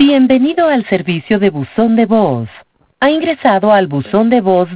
Bienvenido al servicio de buzón de voz. Ha ingresado al buzón de voz